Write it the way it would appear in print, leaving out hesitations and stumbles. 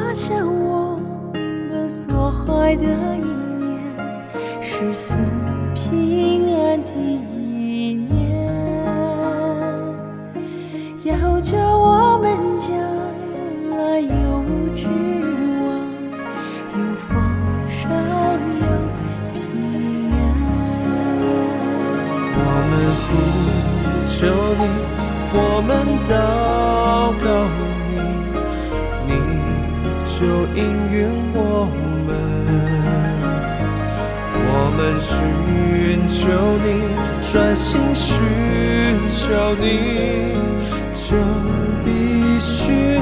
下我们所怀的意念，是死平安的意念，要叫我们将来有指望，有丰盛有平安。 我们呼求你，我们祷告你，你就应允我们。我们寻求你，专心寻求你，就必寻